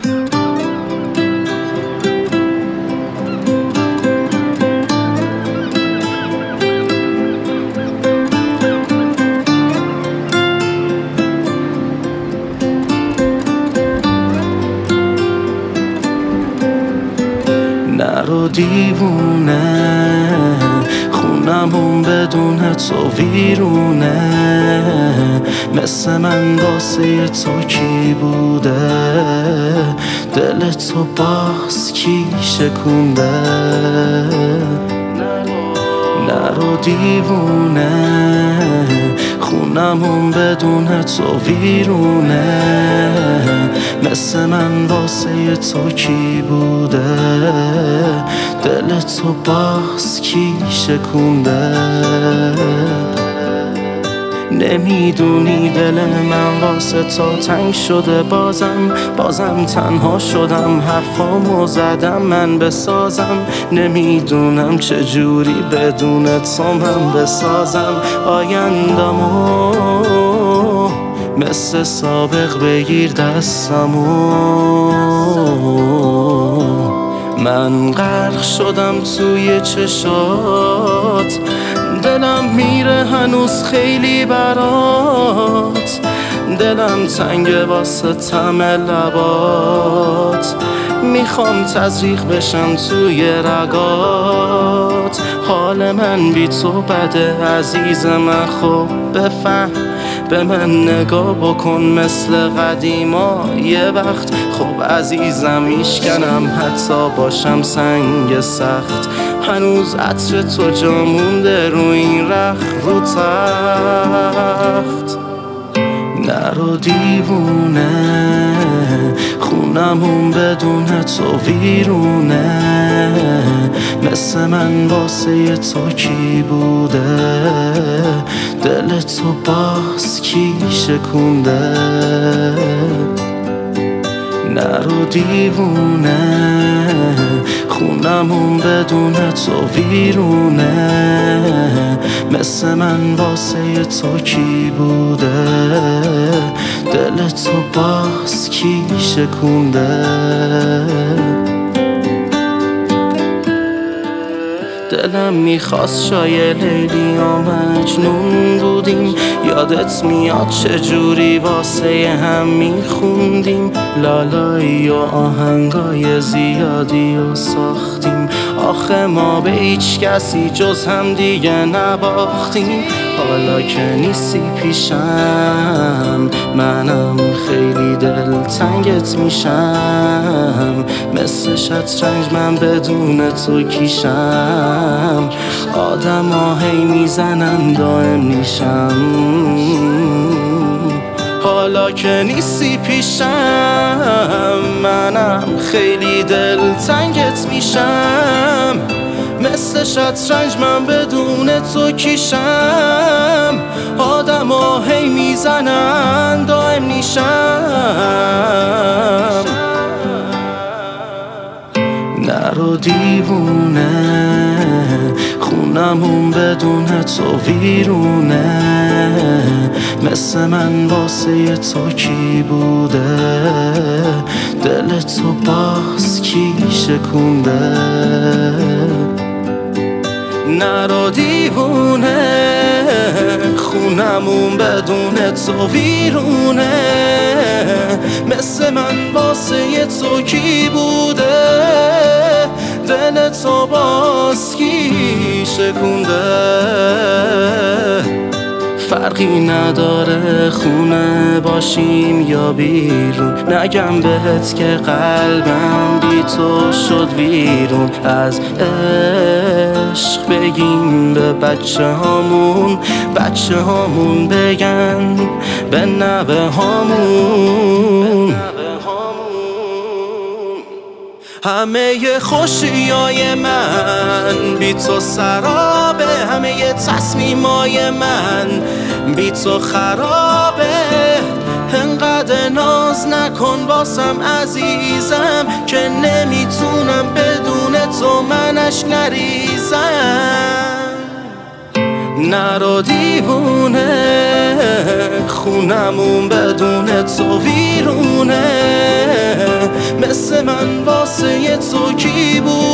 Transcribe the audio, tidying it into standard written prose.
نرو دیوونه، خونمون بدون تو ویرونه. مثل من واسه تو کی بوده؟ دل تو باز کی شکونده؟ نرو دیوونه، خونمون بدون تو ویرونه. مثل من واسه تو کی بوده؟ دل تو باز کی شکونده؟ نمیدونی دل من واسه تو تنگ شده. بازم تنها شدم، حرفامو زدم من بسازم. نمیدونم چجوری بدون تو من بسازم آیندمو. مثل سابق بگیر دستمو. من غرق شدم توی چشات، دلم میره هنوز خیلی برات. دلم تنگه واسه طعم لبات، میخوام تزریق بشم توی رگات. حال من بی تو بده عزیز من، خب بفهم به من نگاه بکن مثل قدیما یه وقت. خب عزیزم میشکنم حتی باشم سنگ سخت. هنوز عطر تو جا مونده رو این رخت رو تخت. نرو دیوونه، خونمون بدون تو ویرونه. مثل من واسه تو کی بوده؟ دل تو باز کی شکونده؟ نرو دیوونه، خونمون بدون تو ویرونه. مثل من واسه تو کی بوده؟ دل تو باز کی شکونده؟ دلم میخواست شاید لیلی و مجنون بودیم. یادت میاد چجوری واسه هم میخوندیم. لالایی و آهنگای زیادی و ساختیم. آخه ما به هیچ کسی جز هم دیگه نباختیم. حالا که نیستی پیشم، منم خیلی دلتنگت میشم. مثل شطرنج من بدون تو کیشم. آدم ها هی میزنن دائم نیشم. حالا که نیستی پیشم، منم خیلی دلتنگت میشم. مثل شطرنج من بدون تو کیشم. آدم ها هی میزنن دائم نیشم. نرو دیوونه، خونمون بدون تو ویرونه. مثل من واسه تو کی بوده؟ دل تو باز کی شکونده؟ نرو دیوونه، خونمون بدون تو ویرونه. مثل من واسه تو کی بوده؟ دل تو باز کی شکونده؟ فرقی نداره خونه باشیم یا بیرون. نگم بهت که قلبم بی تو شد ویرون. از عشق بگیم به بچه هامون بگن به نوه هامون. همه خوشیای من بی تو سرابه. همه تصمیمای من بی تو خرابه. انقدر ناز نکن واسم عزیزم، که نمیتونم بدون تو منش نریزم. نرو دیوونه، خونمون بدون تو ویرونه. تو کی بود؟